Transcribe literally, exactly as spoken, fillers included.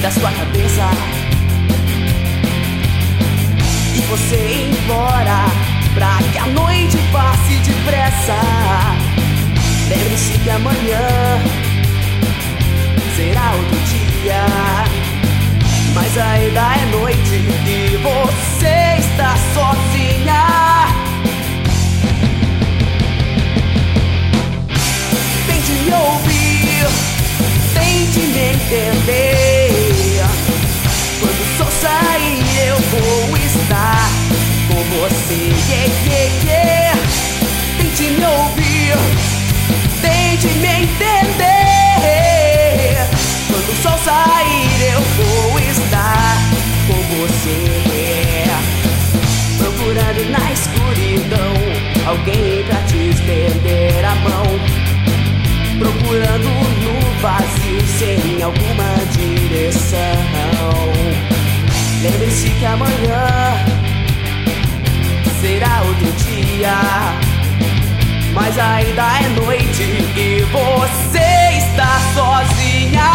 da sua cabeça e você implora pra que a noite passe depressa. Lembre-se que amanhã será outro dia, mas ainda é noite e você está sozinha. Tente me ouvir, tente me entender. Quando o sol sair eu vou estar com você, yeah, yeah, yeah. Tente me ouvir, tente me entender. Quando o sol sair eu vou estar com você, procurando na escuridão alguém pra te estender a mão, procurando no vazio sem alguma direção. Lembre-se que amanhã será outro dia, mas ainda é noite e você está sozinha.